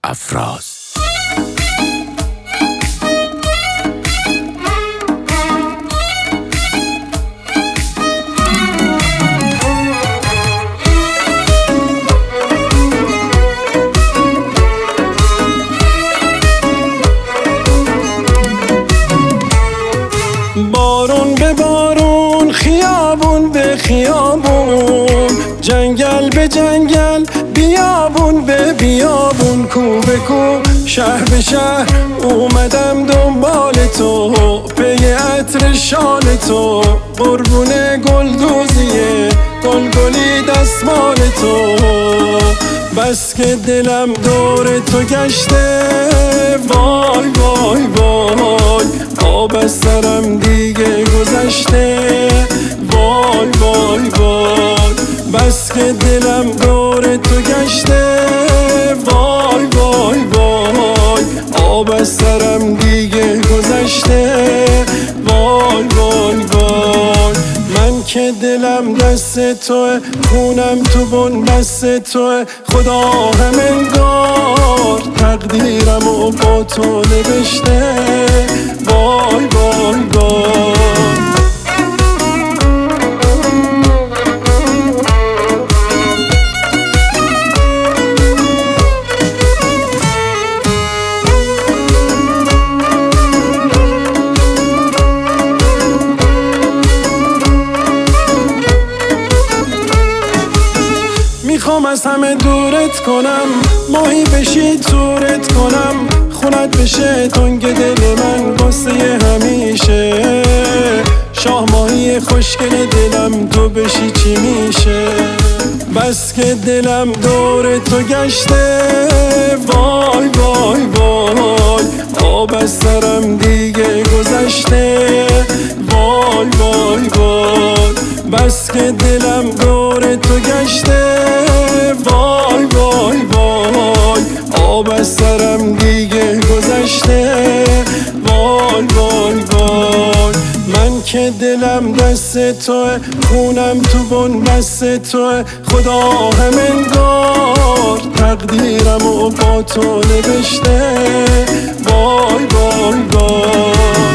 افراز. بارون به بارون، خیابون به خیابون، جنگل به جنگل، بیابون به بیابون، کو به کو، شهر به شهر اومدم دنبال تو، پی عطر شال تو، قربون گلدوزیه گلگلی دستمال تو. بس که دلم دور تو گشته، وای وای وای، آب از سرم دیگه گذشته، وای وای وای. بس که دلم دور تو گشته، وای وای وای، آب از سرم دیگه گذشته، وای وای وای. من که دلم دست توه، خونم تو بن بست توه، خدا همنگار تقدیرمو با تو نوشته، وای وای وای. میخوام از همه دورت کنم، ماهی بشی تورت کنم، خونت بشه تنگ دل من واسه همیشه، شاه ماهی خوشگل دلم تو بشی چی میشه. بس که دلم دور تو گشته، وای وای وای، آب از سرم دیگه گذشته، وای وای وای. بس که دلم دور تو گشته، وای وای وای، آب از سرم دیگه گذشته، وای وای وای. من که دلم دست توه، خونم تو بن بست توه، خدا همنگار تقدیرمو با تو نوشته، وای وای وای.